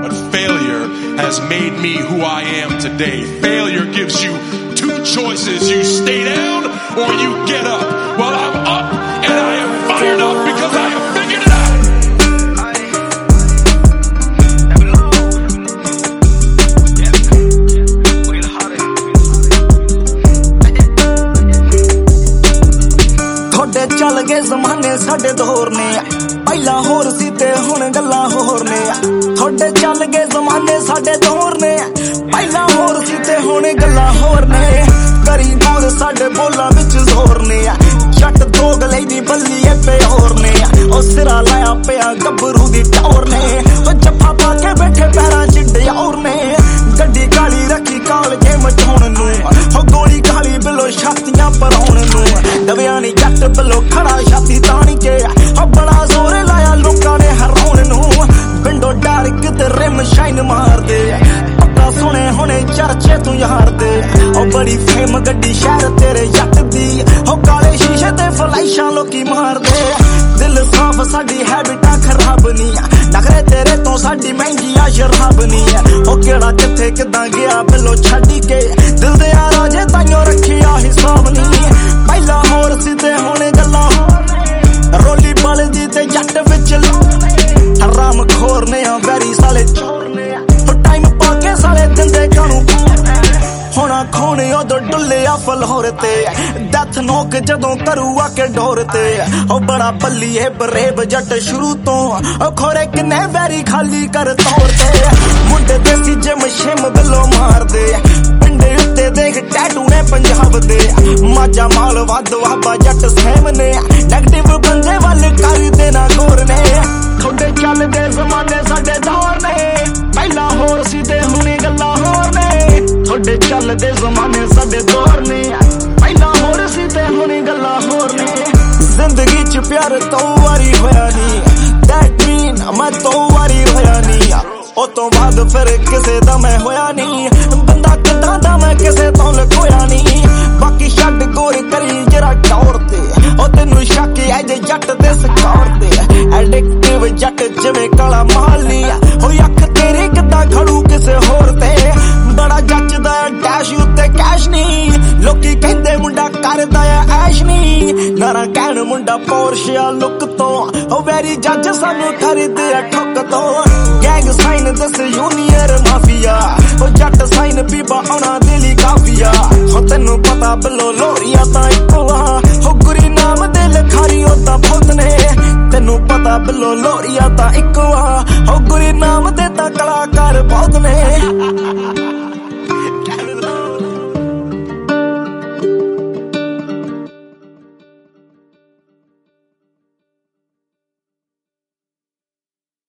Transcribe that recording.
But failure has made me who I am today. Failure gives you two choices. You stay down or you get up. Well, I'm up and I am fired up because I have figured it out. चल गए जमाने साडे दौर ने पहला होर सी ते हुण गल्लां होर ने थोड़े चल गए जमाने साडे दौर ने पहला होर सी ते हुण गल्लां होर ने करी बोल साडे बोलां विच जोर ने जट दोगले दी बल्ली पे होर ने ओ सिरा लाया पिया गबरू दी टौर ने ओ जफ्फा पा के बैठे पैरां च डयोर ने गड्डी काली रखी काल के मचाउण नूं ओ गोली काली बिलो छातियां भराउण नूं दविया नी जट बिलो खड़ा छाती ताण के ओ बड़ा जोर लाया लोकां ने हराउण नूं विंडो डार्क ते रिम शाइन मार दे पक्का सुने हुणे चर्चे तू यार दे ओ बड़ी फेम गड्डी शहर तेरे जट दी ओ काले शीशे ते फ्लैशां लोकी मार दे दिल साफ साडी हैबिटां खराब नी नखरे तेरे तो साडी महंगी आ शराब नी ओ केड़ा किथे किदां गया बिलो छड्डी के दिल दे राजे ताइयों रखिया हिसाब नी पहला होर सी ते हुणे गल्लां रोली बलदी ते जट विच हराम खोर ने वैरी साले चोर ने टाइम पाके साले दिंदे कानू होना खोने उदो डुले फलहोर ते डेथ नोक जदों करू आके डोर ते ओ बड़ा बल्ली है बरेब जट शुरू तो ओ खोरे किन्ने वैरी खाली कर तौर ते मुंडे देसी जिम शिम बिलो मार दे पिंडे उत्ते देख टैटू ने पंजाब दे माजा माल वद वाबा जट सेम ने नेगेटिव बंदे वाल कर देना गोर ने थोड़े चल दे जमाने साडे दौर ने पहला होर सी ते हुणे गल्लां होर ने थोड़े चल दे जमाने साडे दौर ने पहला होर सी ते हुणे गल्लां होर ने जिंदगी च प्यार तो वारी होया नी दैट मीन मैं तो वारी होया नी ओ तो बाद फिर किसे दा मैं होया नी बंदा किदां दा मैं किसे तो लखोया नी बाकी छड्ड गोर करी जरा टौर ते ओ तैनू शक है जे जट दे स्कोर ते एडिक्टिव जट जिवें काला माली ओ अख तेरे किदां खड़ू किसे होर ते बड़ा जचदा डैश उत्ते कैश नी लोकी कहंदे मुंडा करदा ऐश नी नारा कहण मुंडा पोर्शिया लुक तो ओ वैरी जज सानू खरीदे ठुक तो गैंग साइन दस यूनियर माफिया ओ जट साइन पीबा आना दिली काफिया हो तैनू पता बिलो लोरिया तां इक्को ओ गुरी नाम दे लखारी ओ तां बहुत ने तैनू पता बिलो लोरिया तां इक्को ओ गुरी नाम दे तां कलाकार बहुत ने